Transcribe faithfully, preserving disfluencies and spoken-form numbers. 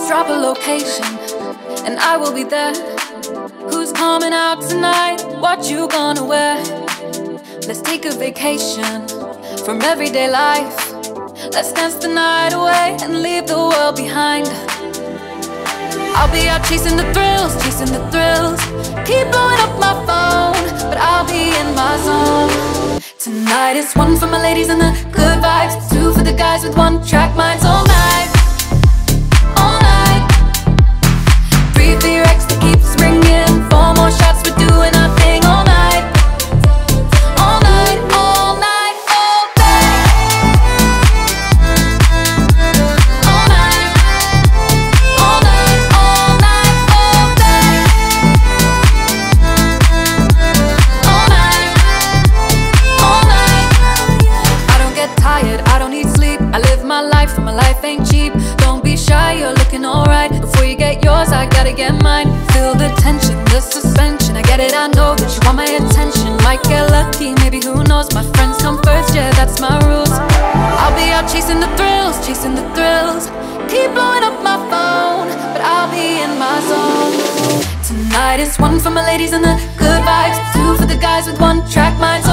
drop a location and I will be there. Who's coming out tonight? What you gonna wear? Let's take a vacation from everyday life. Let's dance the night away and leave the world behind. I'll be out chasing the thrills, chasing the thrills. Keep blowing up my phone, but I'll be in my zone. Tonight it's one for my ladies and the good vibes, two for the guys with one track minds all night, all night. Three for your ex that keeps ringing, four more shots, we're doing our thing all night, all night, all night, all day, all night, all night, all night, all day, all night, all night. I don't get tired, I don't need sleep. I live my life and my life ain't cheap. Don't be shy, you're looking alright. Before you get yours, I gotta get mine. Feel the tension, the suspension. I get it, I know that you want my attention. Might get lucky, maybe who knows. My friends come first, yeah, that's my rules. I'll be out chasing the thrills, chasing the thrills. Keep blowing up my phone, but I'll be in my zone. Tonight it's one for my ladies and the good vibes, two for the guys with one track minds.